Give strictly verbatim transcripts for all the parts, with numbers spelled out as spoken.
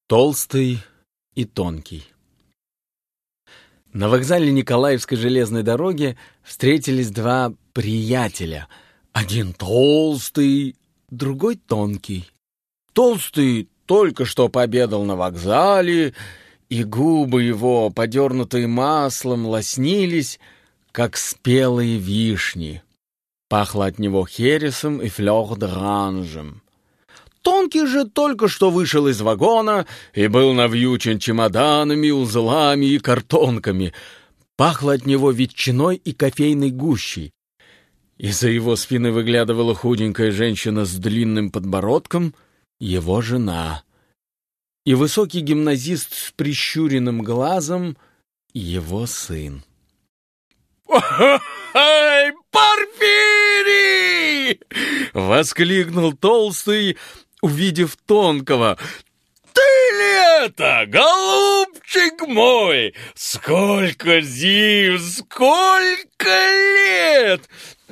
Толстый и тонкий. На вокзале Николаевской железной дороги встретились два приятеля. Один толстый, другой тонкий. Толстый только что пообедал на вокзале, и губы его, подернутые маслом, лоснились, как спелые вишни. Пахло от него хересом и флёр-д'оранжем. Тонкий же только что вышел из вагона и был навьючен чемоданами, узлами и картонками. Пахло от него ветчиной и кофейной гущей. Из-за его спины выглядывала худенькая женщина с длинным подбородком, его жена. И высокий гимназист с прищуренным глазом, его сын. «Ой, Порфирий!» — воскликнул Толстый, увидев Тонкого. «Ты ли это, голубчик мой? Сколько зим, сколько лет!»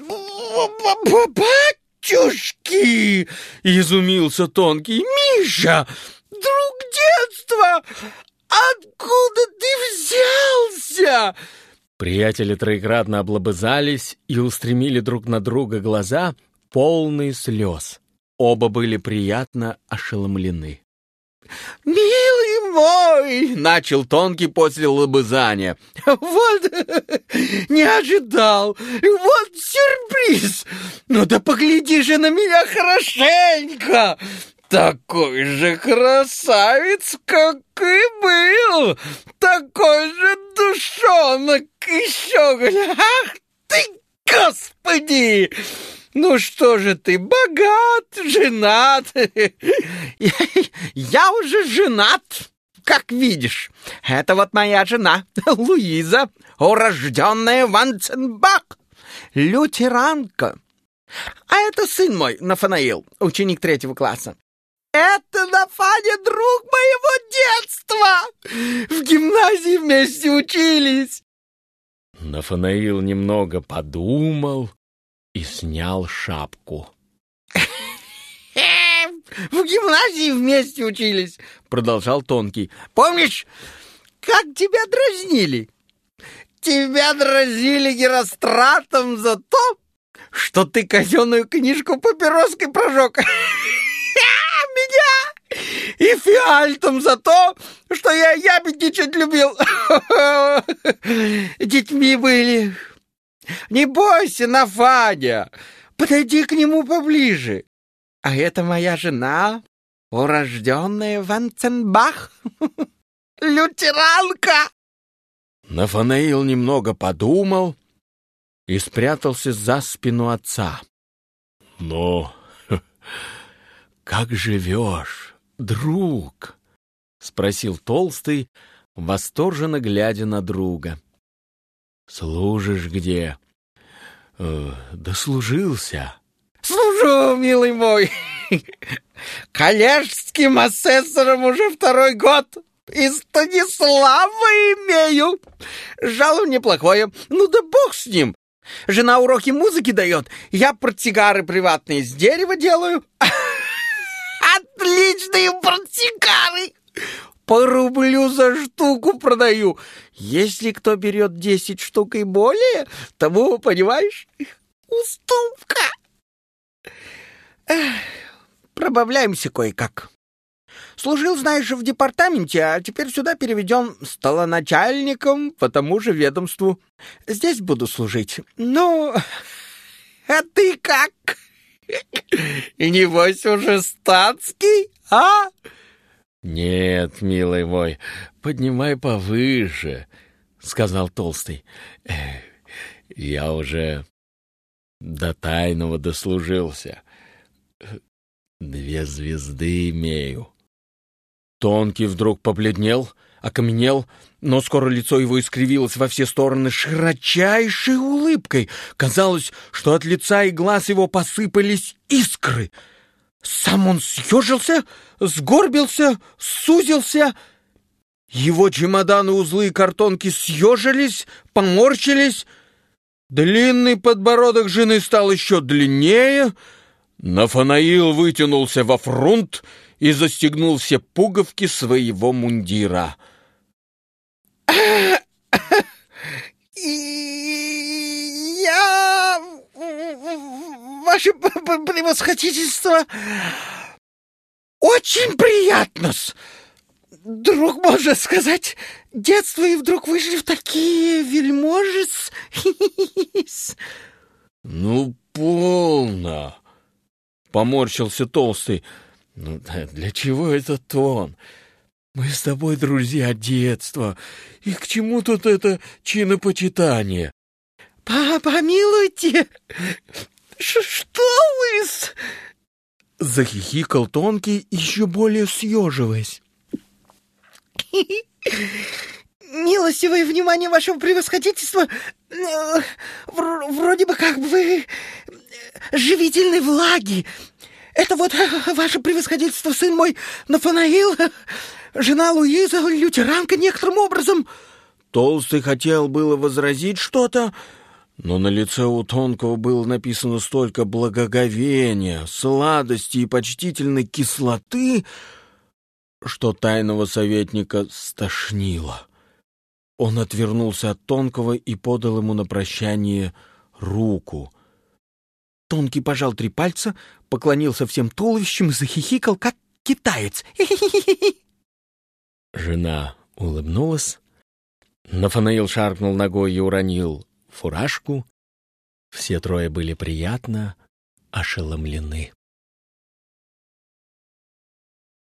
«Батюшки!» — изумился Тонкий. «Миша, друг детства, откуда ты взялся?» Приятели троекратно облобызались и устремили друг на друга глаза, полные слез. Оба были приятно ошеломлены. «Милый мой!» — начал Тонкий после лобызания. «Вот не ожидал! Вот сюрприз! Ну да погляди же на меня хорошенько! Такой же красавец, как и был! Такой же душонок еще! Ах ты, Господи! Ну что же ты, богат, женат?» я, «Я уже женат, как видишь. Это вот моя жена, Луиза, урожденная Ванценбах, лютеранка. А это сын мой, Нафанаил, ученик третьего класса. Это Нафаня, друг моего детства. В гимназии вместе учились». Нафанаил немного подумал и снял шапку. «В гимназии вместе учились», — продолжал Тонкий. «Помнишь, как тебя дразнили? Тебя дразнили Геростратом за то, что ты казенную книжку папироской прожег. Меня и фиальтом за то, что я ябедничать любил. Детьми были. Не бойся, Нафаня, подойди к нему поближе. А это моя жена, урожденная Ванценбах, лютеранка». Нафанаил немного подумал и спрятался за спину отца. «Ну, как живешь, друг?» — спросил Толстый, восторженно глядя на друга. «Служишь где?» э, «Дослужился». «Служу, милый мой, коллежским асессором уже второй год. И Станислава имею. Жалование неплохое. Ну да бог с ним. Жена уроки музыки дает. Я портсигары приватные с дерева делаю. Отличные портсигары. По рублю за штуку продаю. Если кто берет десять штук и более, тому, понимаешь, уступка. Эх, пробавляемся кое-как. Служил, знаешь, в департаменте, а теперь сюда переведен столоначальником по тому же ведомству. Здесь буду служить. Ну, а ты как? Небось уже статский, а?» «Нет, милый мой, поднимай повыше», — сказал Толстый. «Я уже до тайного дослужился. Две звезды имею». Тонкий вдруг побледнел, окаменел, но скоро лицо его искривилось во все стороны широчайшей улыбкой. Казалось, что от лица и глаз его посыпались искры. Сам он съежился, сгорбился, сузился. Его чемоданы, узлы и картонки съежились, поморщились. Длинный подбородок жены стал еще длиннее. Нафанаил вытянулся во фрунт и застегнул все пуговки своего мундира. «Я, ваше превосходительство, очень приятно-с. Друг, можно сказать, детство, и вдруг вышли в такие вельможи-с». «Ну, полно!» — поморщился Толстый. «Ну, для чего этот тон? Мы с тобой друзья детства, и к чему тут это чинопочитание?» «Помилуйте, что вы-с?» — захихикал Тонкий, еще более съеживаясь. «Милостивое внимание вашего превосходительства, вроде бы как бы живительной влаги. Это вот ваше превосходительство, сын мой Нафанаил, жена Луиза, лютеранка некоторым образом». Толстый хотел было возразить что-то, но на лице у Тонкого было написано столько благоговения, сладости и почтительной кислоты, что тайного советника стошнило. Он отвернулся от Тонкого и подал ему на прощание руку. Тонкий пожал три пальца, поклонился всем туловищем и захихикал, как китаец. Жена улыбнулась. Нафанаил шаркнул ногой и уронил фуражку. Все трое были приятно ошеломлены.